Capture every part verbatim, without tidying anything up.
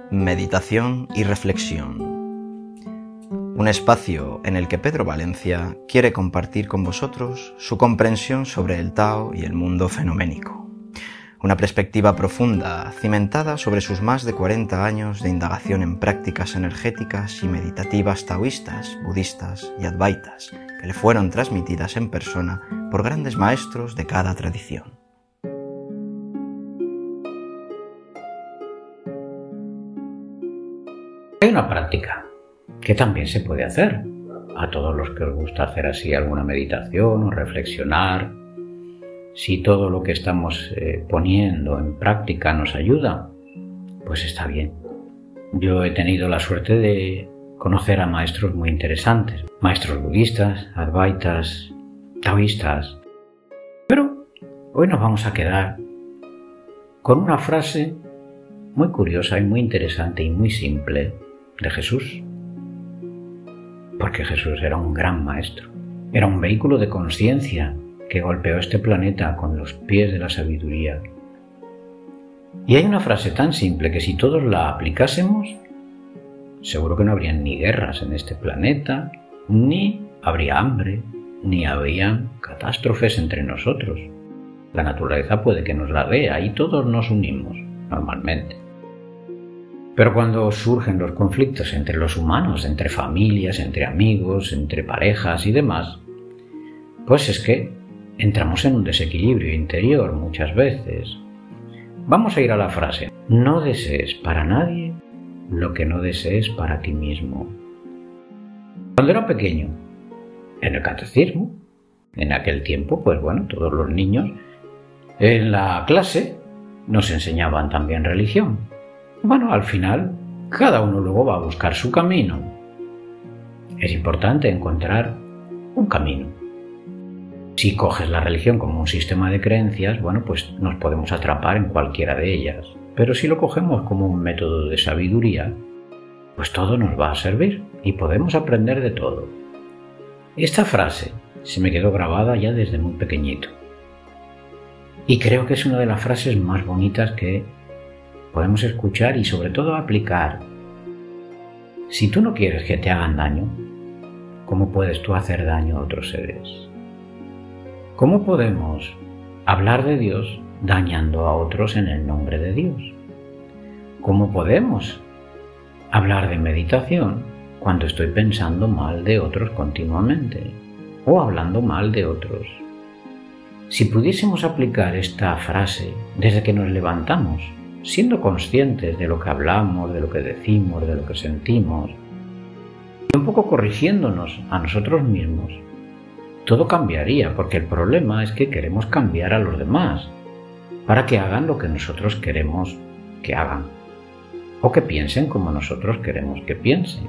Meditación y reflexión. Un espacio en el que Pedro Valencia quiere compartir con vosotros su comprensión sobre el Tao y el mundo fenoménico. Una perspectiva profunda, cimentada sobre sus más de cuarenta años de indagación en prácticas energéticas y meditativas taoístas, budistas y advaitas, que le fueron transmitidas en persona por grandes maestros de cada tradición. Hay una práctica que también se puede hacer. A todos los que os gusta hacer así alguna meditación o reflexionar, si todo lo que estamos eh, poniendo en práctica nos ayuda, pues está bien. Yo he tenido la suerte de conocer a maestros muy interesantes, maestros budistas, advaitas, taoístas. Pero hoy nos vamos a quedar con una frase muy curiosa y muy interesante y muy simple de Jesús. Porque Jesús era un gran maestro, era un vehículo de conciencia que golpeó este planeta con los pies de la sabiduría. Y hay una frase tan simple que si todos la aplicásemos, seguro que no habría ni guerras en este planeta, ni habría hambre, ni habría catástrofes entre nosotros. La naturaleza puede que nos la dé, ahí todos nos unimos, normalmente. Pero cuando surgen los conflictos entre los humanos, entre familias, entre amigos, entre parejas y demás, pues es que entramos en un desequilibrio interior muchas veces. Vamos a ir a la frase: no desees para nadie lo que no desees para ti mismo. Cuando era pequeño, en el catecismo, en aquel tiempo, pues bueno, todos los niños en la clase nos enseñaban también religión. Bueno, al final, cada uno luego va a buscar su camino. Es importante encontrar un camino. Si coges la religión como un sistema de creencias, bueno, pues nos podemos atrapar en cualquiera de ellas. Pero si lo cogemos como un método de sabiduría, pues todo nos va a servir y podemos aprender de todo. Esta frase se me quedó grabada ya desde muy pequeñito. Y creo que es una de las frases más bonitas que podemos escuchar y sobre todo aplicar. Si tú no quieres que te hagan daño, ¿cómo puedes tú hacer daño a otros seres? ¿Cómo podemos hablar de Dios dañando a otros en el nombre de Dios? ¿Cómo podemos hablar de meditación cuando estoy pensando mal de otros continuamente o hablando mal de otros? Si pudiésemos aplicar esta frase desde que nos levantamos, siendo conscientes de lo que hablamos, de lo que decimos, de lo que sentimos, y un poco corrigiéndonos a nosotros mismos, todo cambiaría, porque el problema es que queremos cambiar a los demás para que hagan lo que nosotros queremos que hagan, o que piensen como nosotros queremos que piensen.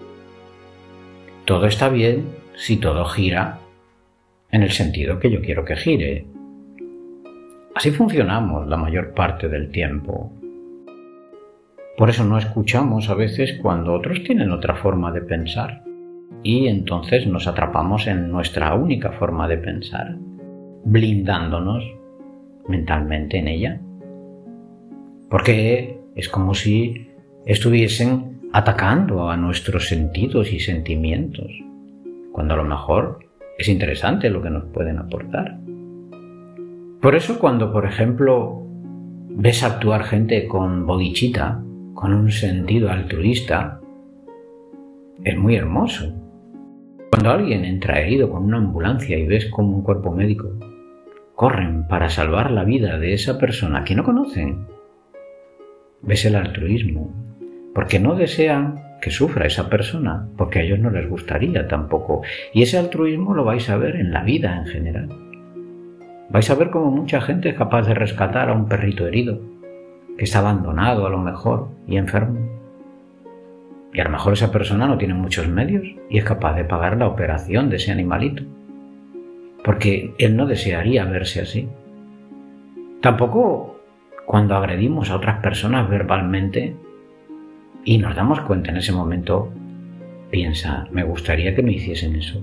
Todo está bien si todo gira en el sentido que yo quiero que gire. Así funcionamos la mayor parte del tiempo. Por eso no escuchamos a veces cuando otros tienen otra forma de pensar y entonces nos atrapamos en nuestra única forma de pensar, blindándonos mentalmente en ella. Porque es como si estuviesen atacando a nuestros sentidos y sentimientos, cuando a lo mejor es interesante lo que nos pueden aportar. Por eso cuando, por ejemplo, ves actuar gente con bodhicitta, con un sentido altruista, es muy hermoso. Cuando alguien entra herido con una ambulancia y ves como un cuerpo médico corren para salvar la vida de esa persona que no conocen, ves el altruismo, porque no desean que sufra esa persona, porque a ellos no les gustaría tampoco. Y ese altruismo lo vais a ver en la vida en general. Vais a ver cómo mucha gente es capaz de rescatar a un perrito herido, que está abandonado a lo mejor y enfermo. Y a lo mejor esa persona no tiene muchos medios y es capaz de pagar la operación de ese animalito, porque él no desearía verse así. Tampoco cuando agredimos a otras personas verbalmente y nos damos cuenta en ese momento, piensa, me gustaría que me hiciesen eso.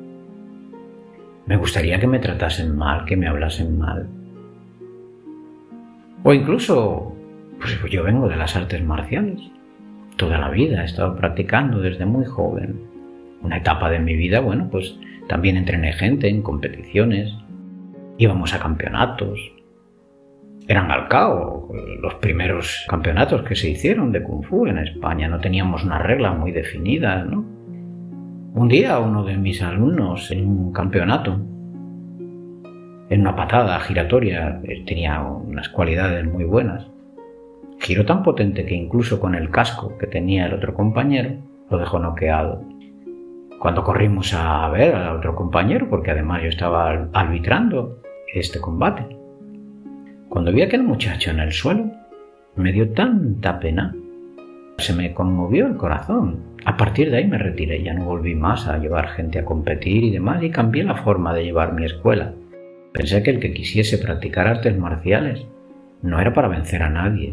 Me gustaría que me tratasen mal, que me hablasen mal. O incluso, pues yo vengo de las artes marciales. toda la vida he estado practicando desde muy joven. Una etapa de mi vida, bueno, pues también entrené gente en competiciones, íbamos a campeonatos. Eran al cabo los primeros campeonatos que se hicieron de Kung Fu en España. No teníamos unas reglas muy definidas, ¿no? Un día uno de mis alumnos en un campeonato, en una patada giratoria, tenía unas cualidades muy buenas, giró tan potente que incluso con el casco que tenía el otro compañero lo dejó noqueado. Cuando corrimos a ver al otro compañero, porque además yo estaba arbitrando este combate, cuando vi a aquel muchacho en el suelo, me dio tanta pena, se me conmovió el corazón. A partir de ahí me retiré, ya no volví más a llevar gente a competir y demás, y cambié la forma de llevar mi escuela. Pensé que el que quisiese practicar artes marciales no era para vencer a nadie,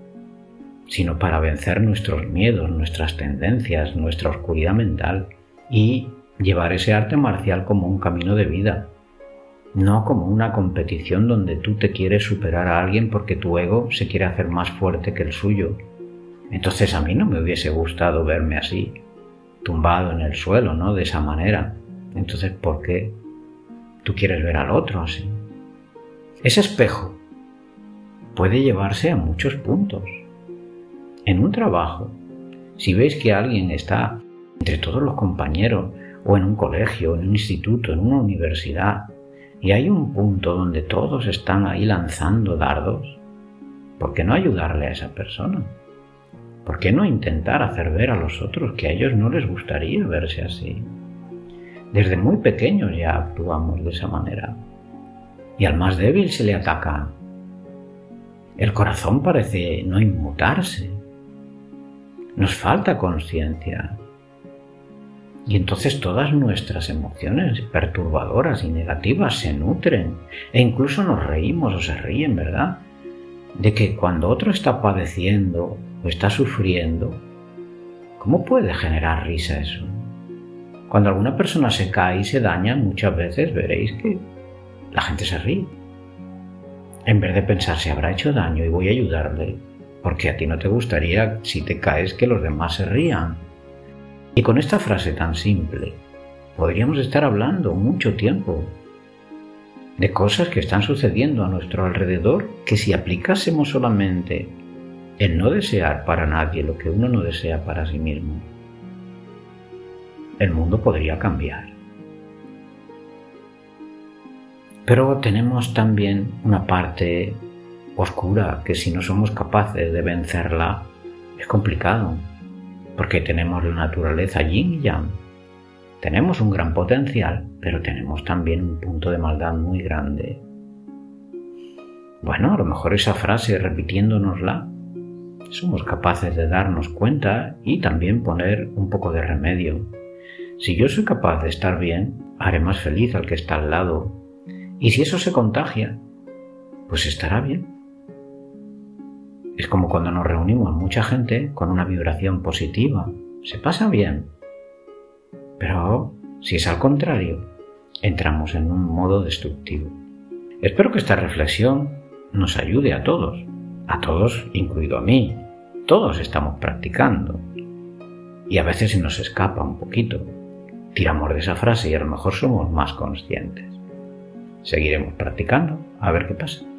sino para vencer nuestros miedos, nuestras tendencias, nuestra oscuridad mental, y llevar ese arte marcial como un camino de vida, no como una competición donde tú te quieres superar a alguien porque tu ego se quiere hacer más fuerte que el suyo. Entonces a mí no me hubiese gustado verme así, tumbado en el suelo, ¿no? De esa manera. Entonces, ¿por qué tú quieres ver al otro así? Ese espejo puede llevarse a muchos puntos. En un trabajo, si veis que alguien está entre todos los compañeros, o en un colegio, en un instituto, en una universidad, y hay un punto donde todos están ahí lanzando dardos, ¿por qué no ayudarle a esa persona? ¿Por qué no intentar hacer ver a los otros que a ellos no les gustaría verse así? Desde muy pequeños ya actuamos de esa manera. Y al más débil se le ataca. El corazón parece no inmutarse. Nos falta conciencia. Y entonces todas nuestras emociones perturbadoras y negativas se nutren, e incluso nos reímos o se ríen, ¿verdad? De que cuando otro está padeciendo o está sufriendo, ¿cómo puede generar risa eso? Cuando alguna persona se cae y se daña, muchas veces veréis que la gente se ríe. En vez de pensar, se habrá hecho daño y voy a ayudarle, porque a ti no te gustaría, si te caes, que los demás se rían. Y con esta frase tan simple, podríamos estar hablando mucho tiempo de cosas que están sucediendo a nuestro alrededor, que si aplicásemos solamente el no desear para nadie lo que uno no desea para sí mismo, el mundo podría cambiar. Pero tenemos también una parte oscura que si no somos capaces de vencerla es complicado. Porque tenemos la naturaleza yin y yang. Tenemos un gran potencial, pero tenemos también un punto de maldad muy grande. Bueno, a lo mejor esa frase, repitiéndonosla, somos capaces de darnos cuenta y también poner un poco de remedio. Si yo soy capaz de estar bien, haré más feliz al que está al lado. Y si eso se contagia, pues estará bien. Es como cuando nos reunimos mucha gente con una vibración positiva. Se pasa bien. Pero si es al contrario, entramos en un modo destructivo. Espero que esta reflexión nos ayude a todos. A todos, incluido a mí. Todos estamos practicando. Y a veces se nos escapa un poquito. Tiramos de esa frase y a lo mejor somos más conscientes. Seguiremos practicando, a ver qué pasa.